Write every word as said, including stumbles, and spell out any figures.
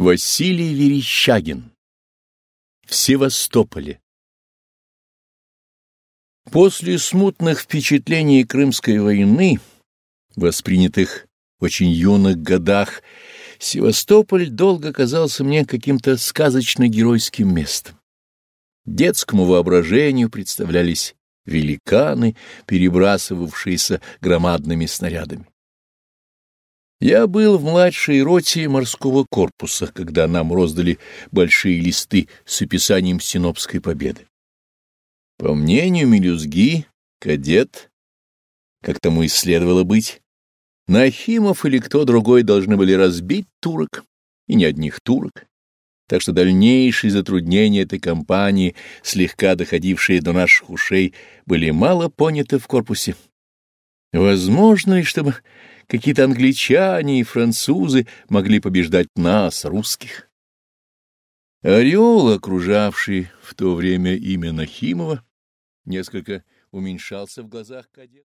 Василий Верещагин. В Севастополе. После смутных впечатлений Крымской войны, воспринятых в очень юных годах, Севастополь долго казался мне каким-то сказочно-геройским местом. Детскому воображению представлялись великаны, перебрасывавшиеся громадными снарядами. Я был в младшей роте морского корпуса, когда нам роздали большие листы с описанием Синопской победы. По мнению мелюзги, кадет, как тому и следовало быть, Нахимов или кто другой должны были разбить турок, и не одних турок, так что дальнейшие затруднения этой кампании, слегка доходившие до наших ушей, были мало поняты в корпусе. Возможно ли, чтобы какие-то англичане и французы могли побеждать нас, русских? Ореол, окружавший в то время имя Нахимова, несколько уменьшался в глазах кадета.